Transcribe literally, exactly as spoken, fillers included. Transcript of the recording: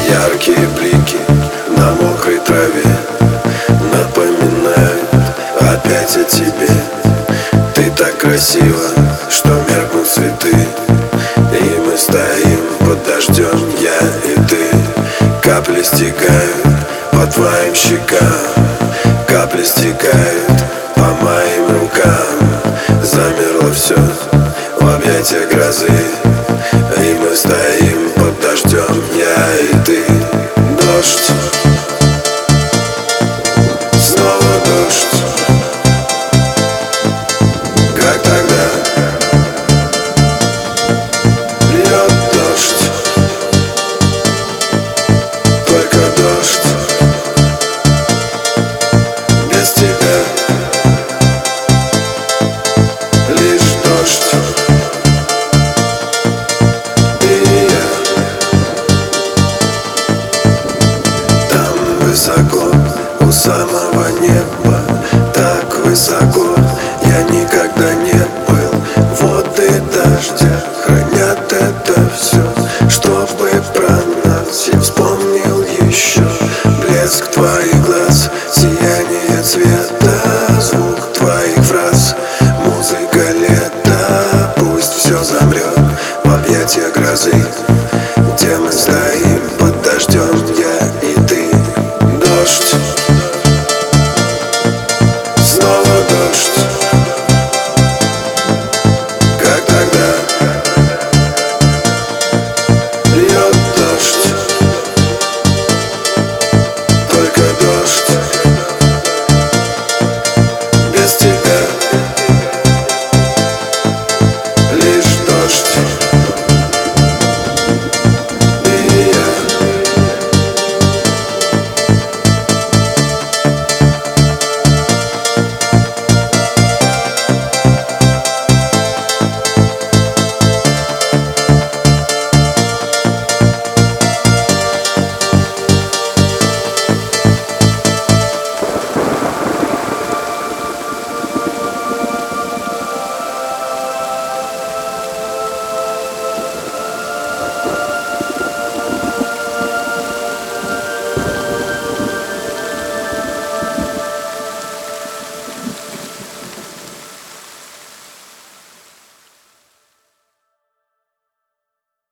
Яркие блики на мокрой траве напоминают опять о тебе. Ты так красива, что меркнут цветы, и мы стоим под дождем, я и ты. Капли стекают по твоим щекам, капли стекают по моим рукам. Замерло все в объятиях грозы, и мы стоим под дождем, я и ты. Дождь, снова дождь, как тогда. Льет дождь, только дождь, без тебя лишь дождь. Высоко, у самого неба, так высоко я никогда не был. Воды дождя хранят это все, чтобы про нас я вспомнил еще блеск твоих глаз, сияние, цвет